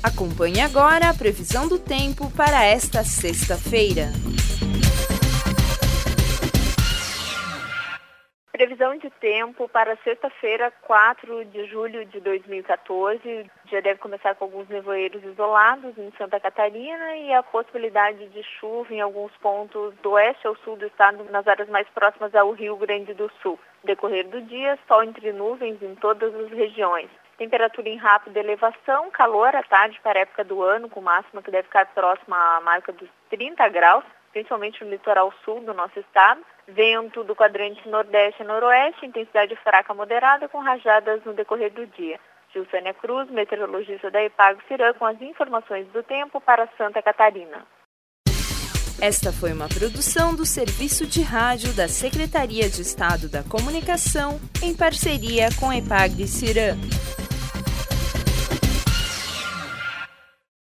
Acompanhe agora a previsão do tempo para esta sexta-feira. Previsão de tempo para sexta-feira, 4 de julho de 2014. O dia deve começar com alguns nevoeiros isolados em Santa Catarina e a possibilidade de chuva em alguns pontos do oeste ao sul do estado, nas áreas mais próximas ao Rio Grande do Sul. No decorrer do dia, sol entre nuvens em todas as regiões. Temperatura em rápida elevação, calor à tarde para a época do ano, com máxima que deve ficar próxima à marca dos 30 graus, principalmente no litoral sul do nosso estado. Vento do quadrante nordeste e noroeste, intensidade fraca moderada, com rajadas no decorrer do dia. Gilsânia Cruz, meteorologista da EPAGO-CIRAM, com as informações do tempo para Santa Catarina. Esta foi uma produção do Serviço de Rádio da Secretaria de Estado da Comunicação, em parceria com a EPAGO-CIRAM.